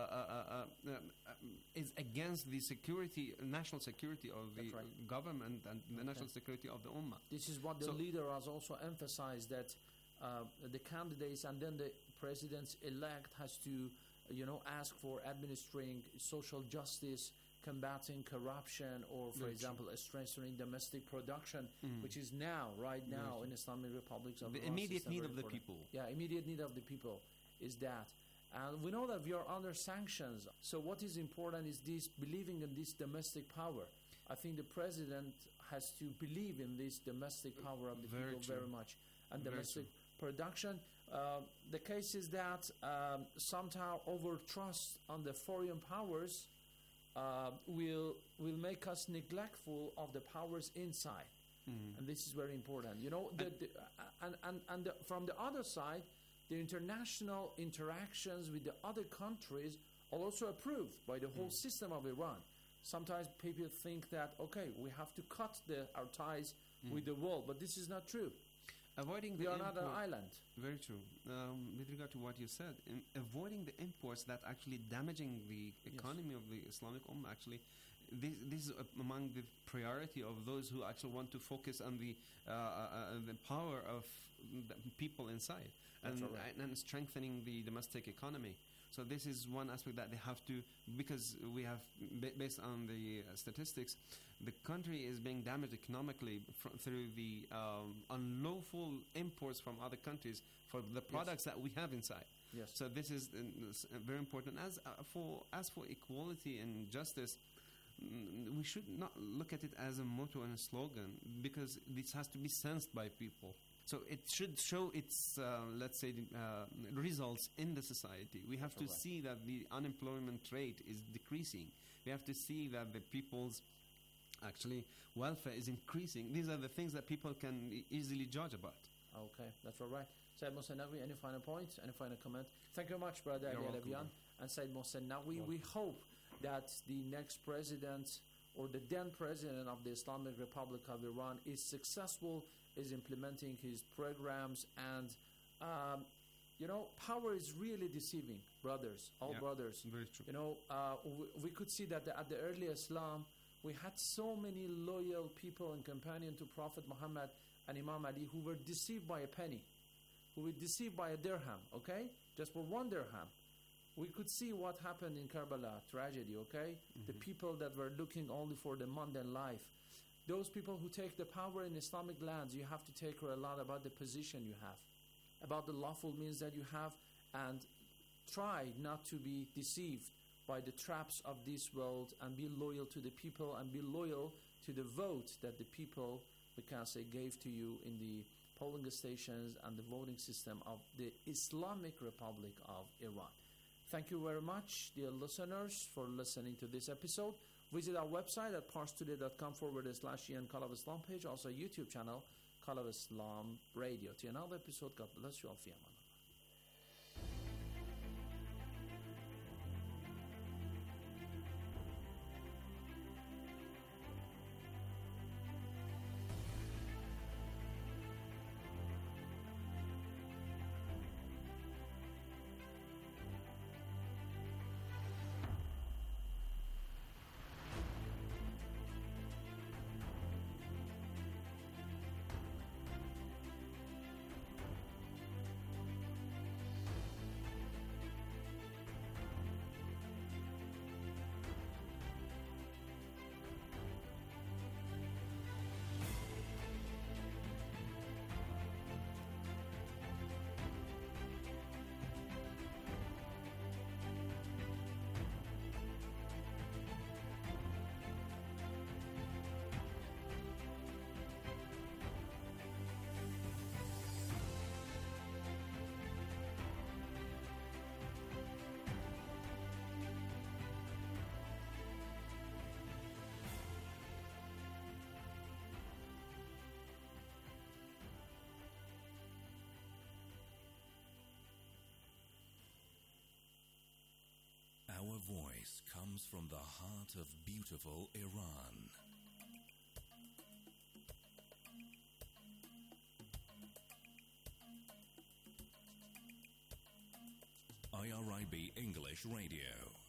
is against the security, national security of the government and the national security of the Ummah. This is what the leader has also emphasized, that the candidates and then the president-elect has to, ask for administering social justice, combating corruption, or, for example, strengthening domestic production, which is right now in Islamic republics. The immediate need of the people. Yeah, immediate need of the people is that. And we know that we are under sanctions. So what is important is this, believing in this domestic power. I think the president has to believe in this domestic power of the people very much. And domestic production, the case is that somehow over-trust on the foreign powers will make us neglectful of the powers inside. And this is very important. From the other side, the international interactions with the other countries are also approved by the whole system of Iran. Sometimes people think that, okay, we have to cut our ties with the world, but this is not true. We are not an island. Very true. With regard to what you said, avoiding the imports that actually damaging the economy of the Islamic Ummah, actually, this is among the priority of those who actually want to focus on the power of the people inside and strengthening the domestic economy. So this is one aspect that they have to, because we have, based on the statistics, the country is being damaged economically through the unlawful imports from other countries for the products that we have inside. Yes. So this is very important. As for equality and justice, we should not look at it as a motto and a slogan, because this has to be sensed by people. So it should show its, results in the society. We have to see that the unemployment rate is decreasing. We have to see that the people's actually welfare is increasing. These are the things that people can easily judge about. Okay, that's all right. Said Mohsen-Naqvi, any final points, any final comment? Thank you very much, Brother Ali Alavian and Said Mohsen-Naqvi. We hope that the next president or the then president of the Islamic Republic of Iran is successful, is implementing his programs, and power is really deceiving, brothers, brothers. Very true. We could see that at the early Islam, we had so many loyal people and companions to Prophet Muhammad and Imam Ali who were deceived by a penny, who were deceived by a dirham, okay? Just for one dirham. We could see what happened in Karbala, tragedy, okay? The people that were looking only for the mundane life. Those people who take the power in Islamic lands, you have to take care a lot about the position you have, about the lawful means that you have, and try not to be deceived by the traps of this world, and be loyal to the people, and be loyal to the vote that the people, we can say, gave to you in the polling stations and the voting system of the Islamic Republic of Iran. Thank you very much, dear listeners, for listening to this episode. Visit our website at parstoday.com/Ian Call of Islam page, also YouTube channel, Call of Islam Radio. To another episode, God bless you all. Fi aman. Our voice comes from the heart of beautiful Iran. IRIB English Radio.